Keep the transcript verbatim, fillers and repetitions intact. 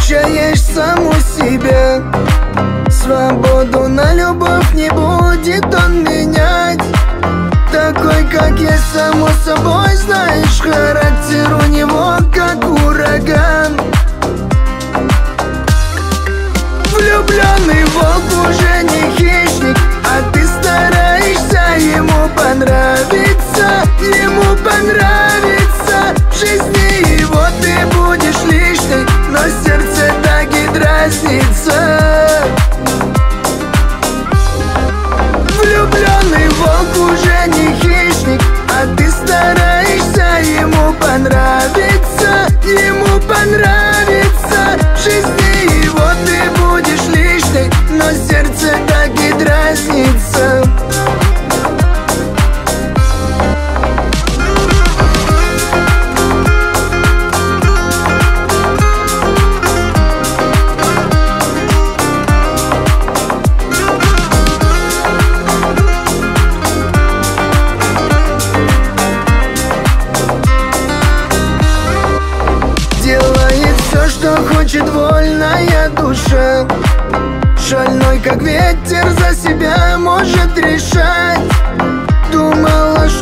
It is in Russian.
Обучаешь саму себя. Свободу на любовь не будет он менять. Такой, как есть, само собой, знаешь, характер у него как ураган. Влюбленный волк уже не хищник, а ты стараешься ему понравиться. Ему понравится. В жизни его ты будешь лишней, но сердце так и дразнится. Влюбленный волк уже не хищник, а ты стараешься ему понравиться. Ему понравится. В жизни его ты будешь лишней, но сердце так и дразнится. Что хочет вольная душа, шальной как ветер, за себя может решать. Думала,